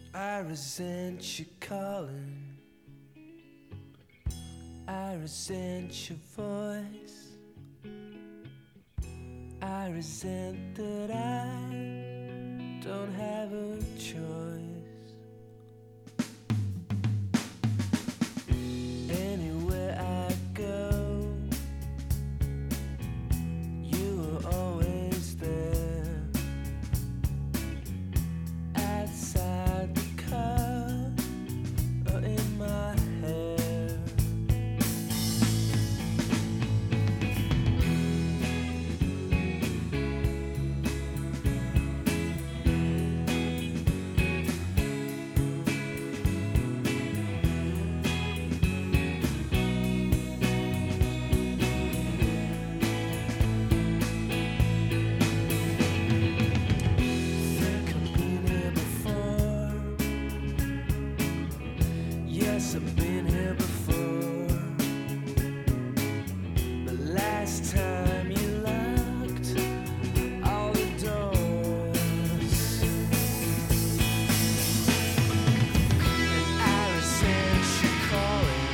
I resent you calling. I resent your voice. I resent that I don't have a choice. Anywhere I go, you are always there. Outside the car or in my hair. I've been here before. The last time you locked all the doors, and I resent you calling.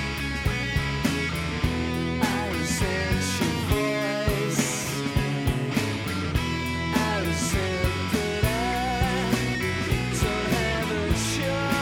I resent your voice. I resent that I don't have a choice.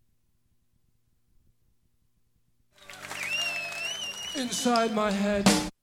Inside my head.